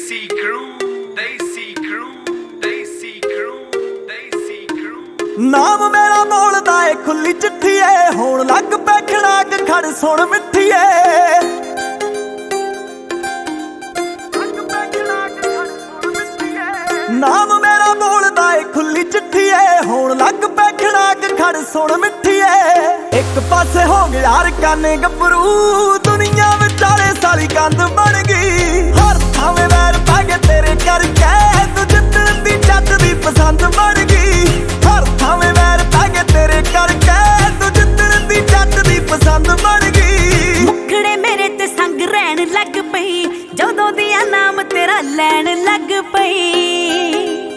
Desi crew, Desi crew, Desi crew, Desi crew। ਨਾਮ ਮੇਰਾ ਬੋਲਦਾ ਏ ਖੁੱਲੀ ਚਿੱਠੀ ਏ, ਹੋਣ ਲੱਗ ਪੈ ਖੜਾਕ ਖੜ ਸੁਣ ਮਿੱਠੀ ਏ। ਨਾਮ ਮੇਰਾ ਬੋਲਦਾ ਏ ਖੁੱਲੀ ਚਿੱਠੀ ਏ, ਹੋਣ ਲੱਗ ਪੈ ਖੜਾਕ ਖੜ ਸੁਣ ਮਿੱਠੀ ਏ। ਇੱਕ ਪਾਸੇ ਹੋ ਗਿਆ ਰਕਾਨੇ ਗੱਭਰੂ, ਦੁਨੀਆ ਵਿਚਾਲੇ ਸਾਰੀ ਕੰਧ ਬਣ ਗਈ। ਹਰ ਥਾਵੇਂ ਵੈਰ ਪੈ ਗਏ ਤੇਰੇ ਕਰਕੇ, ਤੂੰ ਜਿੱਤਣ ਦੀ ਜੱਟ ਦੀ ਪਸੰਦ ਬਣ ਗਈ। ਹਰ ਥਾਵੇਂ ਵੈਰ ਪੈ ਗਏ ਤੇਰੇ ਕਰਕੇ, ਤੂੰ ਜਿੱਤਣ ਦੀ ਜੱਟ ਦੀ ਪਸੰਦ ਬਣ ਗਈ। ਮੁਖੜੇ ਮੇਰੇ ਤੇ ਸੰਗ ਰਹਿਣ ਲੱਗ ਪਈ, ਜਦੋਂ ਦੀਆਂ ਨਾਮ ਤੇਰਾ ਲੈਣ ਲੱਗ ਪਈ।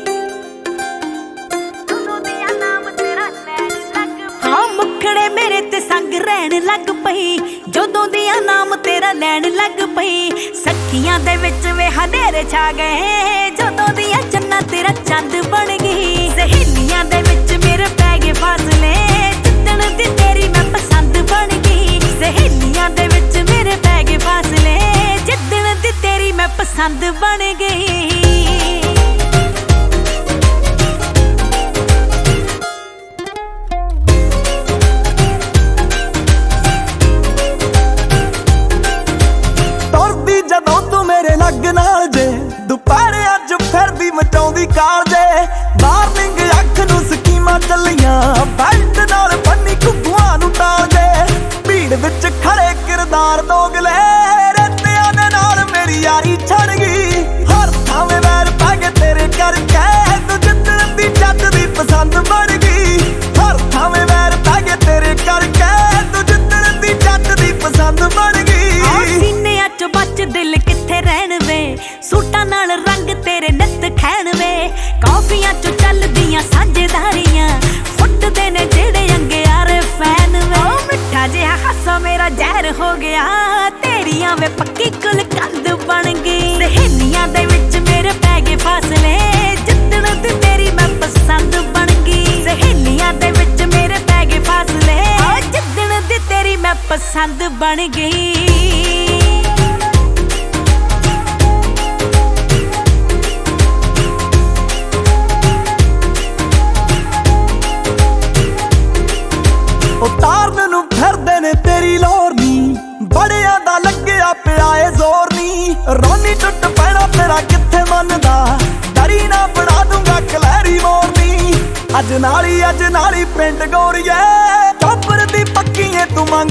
ਹਾਂ ਮੁਖੜੇ ਮੇਰੇ ਤੇ ਸੰਗ ਰਹਿਣ ਲੱਗ ਪਈ, ਜਦੋਂ ਦੀਆਂ ਨਾਮ ਤੇਰਾ ਲੈਣ ਲੱਗ ਪਈ। ਸੱਖੀਆਂ ਦੇ ਵਿੱਚ ਵੇ ਹਨੇਰੇ ਛਾ ਗਏ, ਜਦੋਂ ਦੀਆਂ ਚੰਨਾ ਤੇਰਾ ਚੰਦ ਬਣ ਗਈ। ਸਹੇਲੀਆਂ ਦੇ ਵਿੱਚ ਮੇਰੇ ਪੈ ਗਏ ਫਾਸਲੇ, ਜਿੱਦਣ ਦੀ ਤੇਰੀ ਮੈਂ ਪਸੰਦ ਬਣ ਗਈ। ਸਹੇਲੀਆਂ ਦੇ ਵਿੱਚ ਮੇਰੇ ਪੈ ਗਏ ਫਾਸਲੇ, ਜਿੱਦਣ ਦੀ ਤੇਰੀ ਮੈਂ ਪਸੰਦ ਬਣ ਗਈ। ਜਦੋਂ ਤੂੰ ਮੇਰੇ ਲੱਗ ਨਾਲ ਜੇ, ਦੁਪਹਿਰੇ ਅੱਜ ਫਿਰਦੀ ਮਚਾਉਂਦੀ ਕਾਲ ਜੇ। ਵਾਰਨਿੰਗ ਅੱਖ ਨੂੰ ਸਕੀਮਾਂ ਚੱਲੀਆਂ, ਬੈਲਟ ਨਾਲ ਬੰਨੀ ਘੁੱਗੂਆਂ ਨੂੰ ਟਾਲ ਜੇ। ਭੀੜ ਵਿੱਚ ਖੜੇ ਕਿਰਦਾਰ ਦੋਗਲੇ, ਰੇਤਿਆਂ ਦੇ ਨਾਲ ਮੇਰੀ ਯਾਰੀ ਛੜ ਗਈ। ਹਰ ਥਾਵੇਂ ਵੈਰ ਪੈ ਗਏ ਤੇਰੇ ਕਰਕੇ, ਤੂੰ ਜਿੱਤਣ ਦੀ ਜੱਟ ਦੀ ਪਸੰਦ ਬਣ ਗਈ। ਹਰ ਥਾਵੇਂ ਵੈਰ ਪੈ ਗਏ ਤੇਰੇ ਕਰਕੇ, ਤੂੰ ਜਿੱਤਣ ਦੀ ਜੱਟ ਦੀ ਪਸੰਦ ਬਣ ਗਈ। ਸੀਨਿਆਂ ਚ ਬੱਚ ਦਿਲ ਕਿੱਥੇ ਰਹਿਣ ਵੇ, ਸੂਟਾਂ ਨਾਲ ਰੰਗ ਤੇਰੇ ਨਿੱਤ ਖੈਣ ਵੇ। ਕਾਫੀਆਂ ਚ ਚੱਲਦੀਆਂ ਸਾਂਝੇਦਾਰੀਆਂ, ਫੁੱਟਦੇ ਨੇ ਜਿਹੜੇ ਅੰਗਿਆਰੇ ਫੈਨ ਵੇ। ਮਿੱਠਾ ਜਿਹਾ ਹਾਸਾ ਮੇਰਾ ਜ਼ਹਿਰ ਹੋ ਗਿਆ, ਤੇਰੀਆਂ ਵੇ ਪੱਕੀ ਕੁਲ ਕੰਧ ਬਣ ਗਈ। ਸਹੇਲੀਆਂ ਦੇ ਵਿੱਚ ਮੇਰੇ ਪੈ ਗਏ ਫਾਸਲੇ, ਜਿੱਦਣ ਦੀ ਤੇਰੀ ਮੈਂ ਪਸੰਦ ਬਣ ਗਈ। ਸਹੇਲੀਆਂ ਦੇ ਵਿੱਚ ਮੇਰੇ ਪੈ ਗਏ ਫਾਸਲੇ, ਜਿੱਦਣ ਦੀ ਤੇਰੀ ਮੈਂ ਪਸੰਦ ਬਣ ਗਈ। ਉਤਾਰਨ ਨੂੰ ਫਿਰਦੇ ਨੇ ਤੇਰੀ ਲੋਰ ਨੀ, ਬੜਿਆਂ ਦਾ ਲੱਗਿਆ ਪਿਆ ਏ ਜ਼ੋਰ ਨੀ। ਰੋਣੀ ਟੁੱਟ ਪੈਣਾ ਤੇਰਾ ਕਿੱਥੇ ਮੰਨਦਾ, ਡਰੀ ਨਾ ਬਣਾ ਦੂੰਗਾ ਕਲੈਰੀ ਮੋਰਨੀ। ਅੱਜ ਨਾਲੀ ਪਿੰਡ ਗੋਰੀਏ, ਚੋਪਰ ਦੀ ਪੱਕੀ ਏ ਤੂੰ ਮੰਗ